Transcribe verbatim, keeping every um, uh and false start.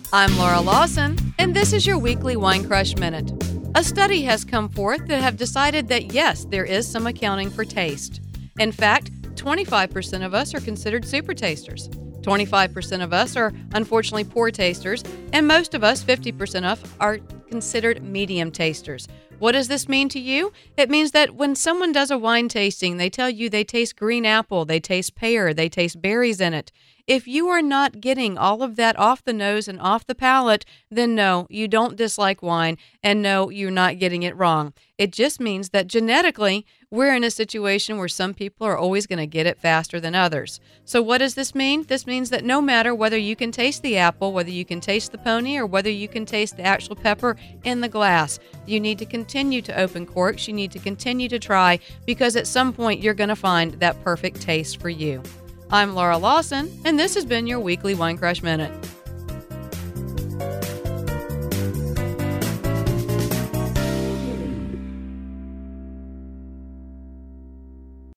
I'm Laura Lawson, and this is your weekly Wine Crush Minute. A study has come forth that have decided that yes, there is some accounting for taste. In fact, twenty-five percent of us are considered super tasters. twenty-five percent of us are unfortunately poor tasters, and most of us, fifty percent of, are considered medium tasters. What does this mean to you? It means that when someone does a wine tasting, they tell you they taste green apple, they taste pear, they taste berries in it. If you are not getting all of that off the nose and off the palate, then no, you don't dislike wine, and no, you're not getting it wrong. It just means that genetically, we're in a situation where some people are always going to get it faster than others. So what does this mean? This means that no matter whether you can taste the apple, whether you can taste the pony, or whether you can taste the actual pepper in the glass, you need to continue to open corks. You need to continue to try, because at some point you're going to find that perfect taste for you. I'm Laura Lawson, and this has been your weekly Wine Crush Minute.